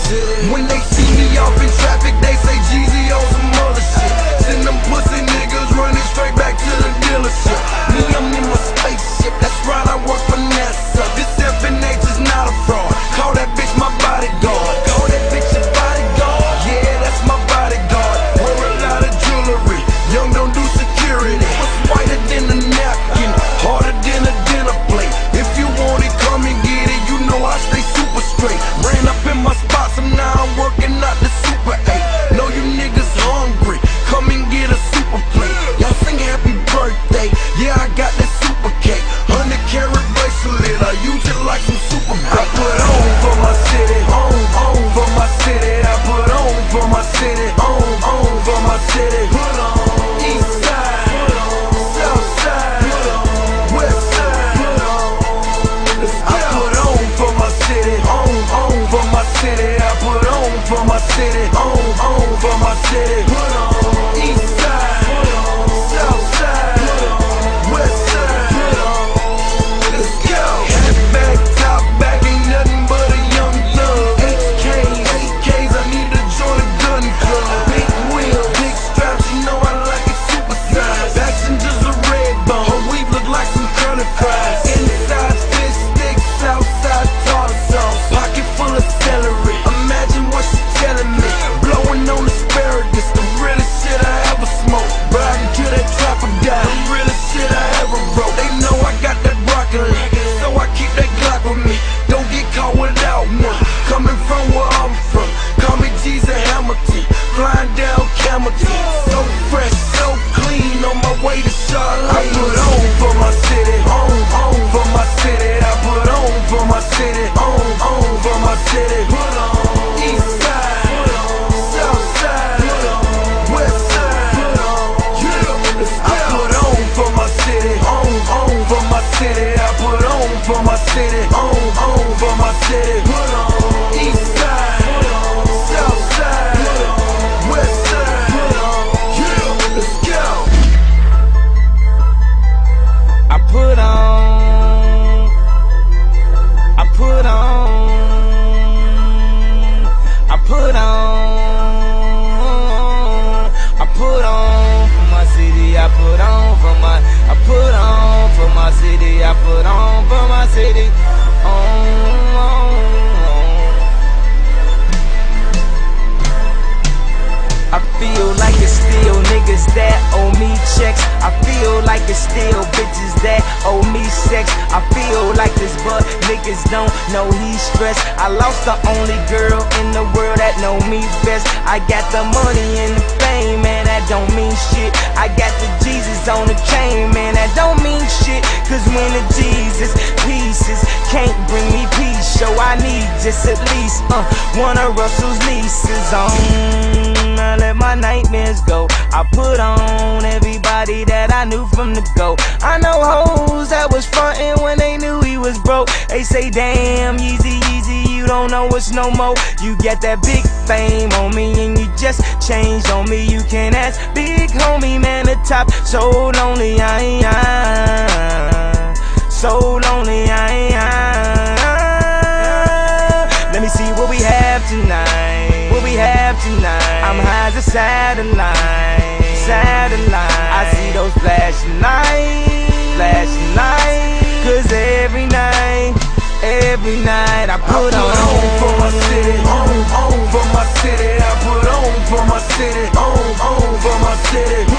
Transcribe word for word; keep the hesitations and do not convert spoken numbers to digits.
city. When they see me off in traffic, they say Jeezy on some other shit. Send them pussy niggas running straight back to the dealership. Me, I'm in my spaceship, that's right, I work for NASA. This F N H is not a fraud. Call that bitch my bodyguard. Call that bitch your bodyguard. Yeah, that's my bodyguard. Wear a lot of jewelry. Young don't do security. What's whiter than a napkin? Harder than a dinner plate. If you want it, come and get it. You know I stay super straight. Ran up in my spots and now I'm working out the Super eight. Know you niggas hungry. Come and get a super plate. Y'all sing happy birthday. Yeah, I got that super cake. Hundred carat bracelet. I use it like some super bait. I put on for my city. On, on for my city. I put on for my city. On, on for my city. Put on. East side. Put on. South side. Put on. West side. Put on. Let's go. I put on for my city. On, on for my city. I put on for my city. On, on for my city. Put on. East side. Put on. South side. Put on. West side. Put on. Let's go. Hat back, top back, ain't nothing but a young thug. H Ks, eight Ks, I need to join a gun club. Big wheel, big straps, you know I like it super size. Passengers a red bone, her weave look like some curly fries. Inside fish sticks, outside tartar sauce. Pocket full of celery, imagine what she telling me. Blowing on asparagus, the realest shit I ever smoked. Riding to that trapper guy, the realest shit I ever wrote. They know I got that broccoli, so I keep that Glock with me. Don't get caught without one. Coming from where I'm from, call me Jesus Hamilton. Flying down Camelton, so fresh, so clean, on my way to Charlotte. I put on for my city, on, on for my city. I put on for my city, on, on for my city. Put on. East side, put on. South side, put on. West side, put on. Yeah, let's go. I put on for my city, on, on for my city. I put on for my city, on, on for my city. Put on. East side, put on. South side, put on. West side, put on. Yeah, let's go. I put on, I put on, I put on, I put on for my city. I put on for my, I put on for my city. I put on for my city. On, on, on. I feel like it's still niggas that owe me checks. I feel like it's still bitches that owe me sex. I feel like this but niggas don't know he's stressed. I lost the only girl in the world that know me best. I got the money and the fame, man, that don't mean shit. I got the Jesus on the chain, man, that don't mean shit. Cause when the Jesus pieces can't bring me peace, so I need just at least uh, one of Russell's nieces on. I let my nightmares go. I put on everybody that I knew from the go. I know hoes that was frontin' when they knew he was broke. They say, damn, Yeezy, Yeezy, you don't know us no more. You get that big fame on me and you just changed on me. You can ask big homie, man, the top. So lonely, I ain't, I, so lonely, I ain't, I. Let me see what we have tonight. What we have tonight. I'm high as a satellite, satellite. I see those flashing lights, flashing lights. Cause every night, every night I put, I put on, on for my city, on, on for my city. I put on for my city, on, on for my city.